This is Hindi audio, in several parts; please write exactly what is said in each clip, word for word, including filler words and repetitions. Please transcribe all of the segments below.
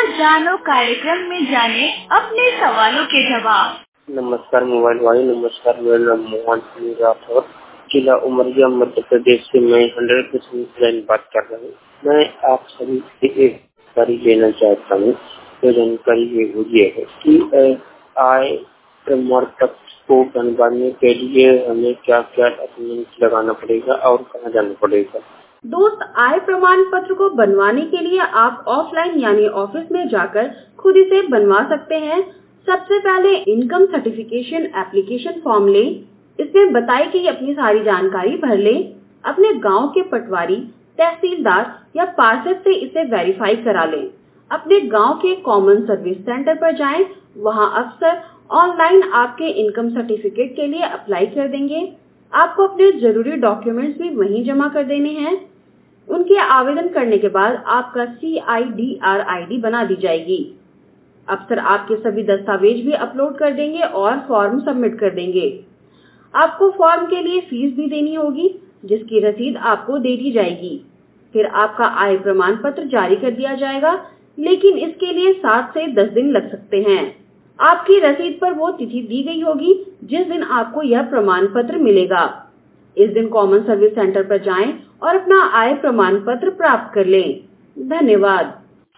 और जानो कार्यक्रम में जाने अपने सवालों के जवाब। नमस्कार मोबाइल वाले, नमस्कार। मेरा नाम मोहन सिंह राठौर, जिला उमरिया, मध्य प्रदेश से मैं हंड्रेड परसेंट बात कर रहा हूँ। मैं आप सभी से एक जानकारी लेना चाहता हूँ। तो जानकारी ये है कि आय प्रमाण पत्र को बनवाने के लिए हमें क्या क्या डॉक्यूमेंट लगाना पड़ेगा और कहाँ जाना पड़ेगा। दोस्त, आय प्रमाण पत्र को बनवाने के लिए आप ऑफलाइन यानी ऑफिस में जाकर खुद इसे बनवा सकते हैं। सबसे पहले इनकम सर्टिफिकेशन एप्लीकेशन फॉर्म लें। इसमें बताई गई अपनी सारी जानकारी भर लें। अपने गांव के पटवारी, तहसीलदार या पार्षद से इसे वेरीफाई करा लें। अपने गांव के कॉमन सर्विस सेंटर पर जाएं। वहां अफसर ऑनलाइन आपके इनकम सर्टिफिकेट के लिए अप्लाई कर देंगे। आपको अपने जरूरी डॉक्यूमेंट्स भी वहीं जमा कर देने हैं। उनके आवेदन करने के बाद आपका C I D R I D बना दी जाएगी। अफसर आपके सभी दस्तावेज भी अपलोड कर देंगे और फॉर्म सबमिट कर देंगे। आपको फॉर्म के लिए फीस भी देनी होगी, जिसकी रसीद आपको दे दी जाएगी। फिर आपका आय प्रमाण पत्र जारी कर दिया जाएगा, लेकिन इसके लिए सात से दस दिन लग सकते हैं। आपकी रसीद पर वो तिथि दी गई होगी जिस दिन आपको यह प्रमाण पत्र मिलेगा। इस दिन कॉमन सर्विस सेंटर पर जाएं और अपना आय प्रमाण पत्र प्राप्त कर लें। धन्यवाद।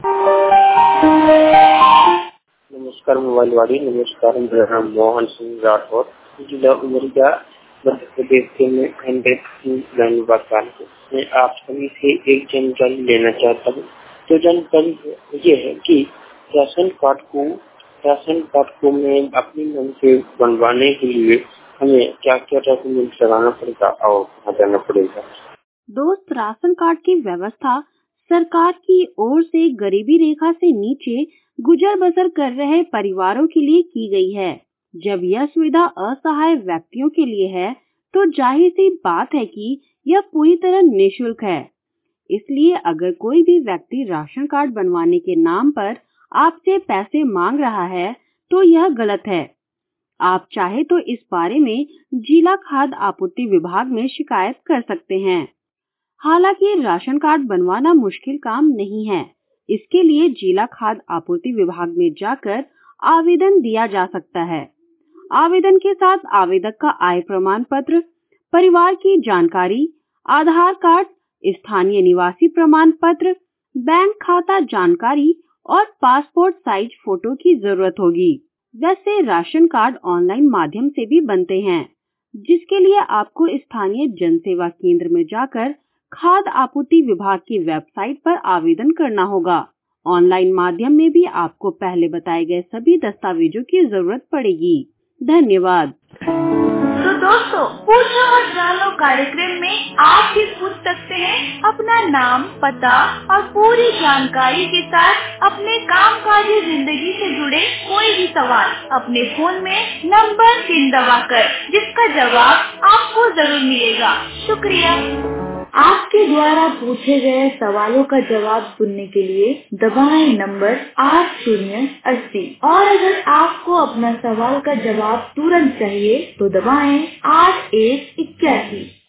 नमस्कार मोबाइल वाली, नमस्कार। मेरा नाम मोहन सिंह राठौर, जिला उमरिया, मध्य प्रदेश से मैं हंड्रेड बात कर रहा हूँ। मैं आप सभी से एक जानकारी लेना चाहता हूँ। तो जानकारी ये है कि राशन कार्ड को राशन कार्ड को मैं अपने नाम से बनवाने के लिए हमें क्या क्या डॉक्यूमेंट लगाना पड़ेगा और कहाँ जाना पड़ेगा। दोस्त, राशन कार्ड की व्यवस्था सरकार की ओर से गरीबी रेखा से नीचे गुजर बसर कर रहे परिवारों के लिए की गई है। जब यह सुविधा असहाय व्यक्तियों के लिए है, तो जाहिर सी बात है कि यह पूरी तरह निःशुल्क है। इसलिए अगर कोई भी व्यक्ति राशन कार्ड बनवाने के नाम पर आपसे पैसे मांग रहा है, तो यह गलत है। आप चाहे तो इस बारे में जिला खाद्य आपूर्ति विभाग में शिकायत कर सकते हैं। हालांकि राशन कार्ड बनवाना मुश्किल काम नहीं है। इसके लिए जिला खाद्य आपूर्ति विभाग में जाकर आवेदन दिया जा सकता है। आवेदन के साथ आवेदक का आय प्रमाण पत्र, परिवार की जानकारी, आधार कार्ड, स्थानीय निवासी प्रमाण पत्र, बैंक खाता जानकारी और पासपोर्ट साइज फोटो की जरूरत होगी। वैसे राशन कार्ड ऑनलाइन माध्यम से भी बनते हैं, जिसके लिए आपको स्थानीय जन सेवा केंद्र में जाकर खाद्य आपूर्ति विभाग की वेबसाइट पर आवेदन करना होगा। ऑनलाइन माध्यम में भी आपको पहले बताए गए सभी दस्तावेजों की जरूरत पड़ेगी। धन्यवाद। तो दोस्तों, पूछो और जानो कार्यक्रम में आप भी पूछ सकते हैं अपना नाम, पता और पूरी जानकारी के साथ अपने कामकाजी जिंदगी से जुड़े कोई भी सवाल अपने फोन में नंबर तीन दबाकर, जिसका जवाब आपको जरूर मिलेगा। शुक्रिया। आपके द्वारा पूछे गए सवालों का जवाब सुनने के लिए दबाएं नंबर आठ शून्य अस्सी और अगर आपको अपना सवाल का जवाब तुरंत चाहिए तो दबाएं आठ एक इक्यासी।